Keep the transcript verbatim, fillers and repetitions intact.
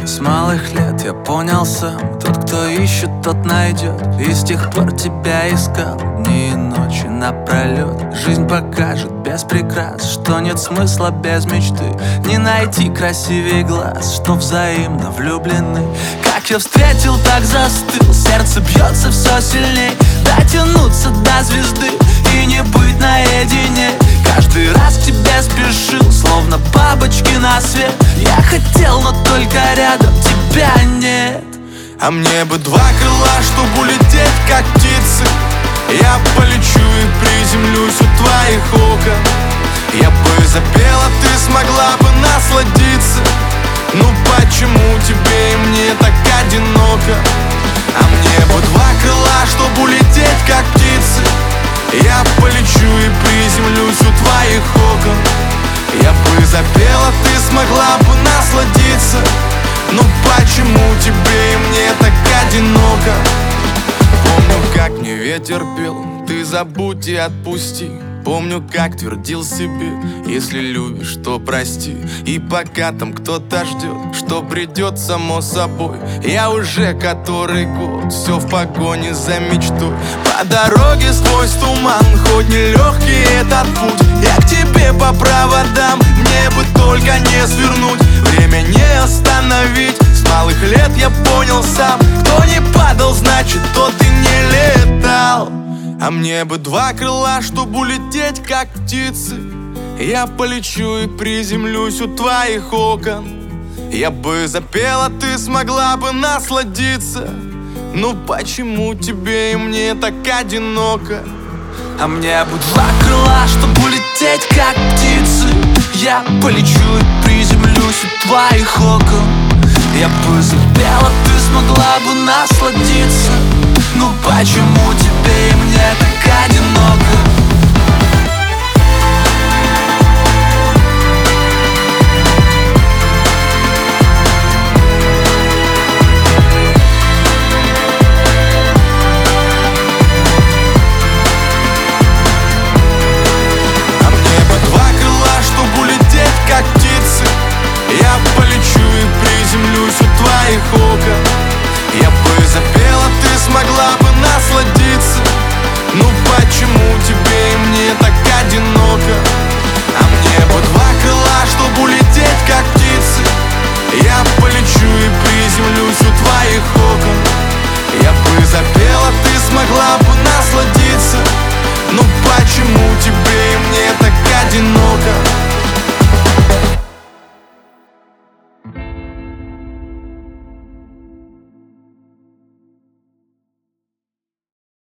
С малых лет я понял сам: тот, кто ищет, тот найдет. И с тех пор тебя искал дни и ночи напролет. Жизнь покажет без прикрас, что нет смысла без мечты. Не найти красивее глаз, что взаимно влюблены. Как я встретил, так застыл, сердце бьется все сильней. Дотянуться до звезды и не быть наедине. Каждый раз к тебе спешил, словно бабочки на свет. Я хотел, но только рядом тебя нет. А мне бы два крыла, чтоб улететь, как птицы. Я полечу и приземлюсь у твоих окон. Я бы запел, а ты смогла бы насладиться. Ну почему тебе и мне так одиноко? А мне бы два крыла, чтоб улететь, как птицы. Я полечу и приземлюсь у твоих окон. Я бы запел, а ты смогла бы насладиться. Ну почему тебе и мне так одиноко? Помню, как мне ветер пел: ты забудь и отпусти. Помню, как твердил себе: если любишь, то прости. И пока там кто-то ждет, что придет само собой, я уже который год все в погоне за мечтой. По дороге сквозь туман, хоть нелегкий этот путь, я к тебе по проводам, мне бы только не свернуть. Время не остановить, с малых лет я понял сам: кто не падал, значит тот и не летал. А мне бы два крыла, чтоб улететь, как птицы. Я полечу и приземлюсь у твоих окон. Я бы запел, а ты смогла бы насладиться. Ну почему тебе и мне так одиноко? А мне бы два крыла, чтоб улететь, как птицы. Я полечу и приземлюсь у твоих окон. Я бы запел, а ты смогла бы насладиться. Ну почему тебе и мне так одиноко? А мне бы два крыла, чтоб улететь, как птицы. Я полечу и приземлюсь у твоих окон. Я бы запел, а ты смогла бы насладиться. Ну почему тебе и мне так одиноко? А мне бы два крыла, чтоб улететь, как птицы. Я полечу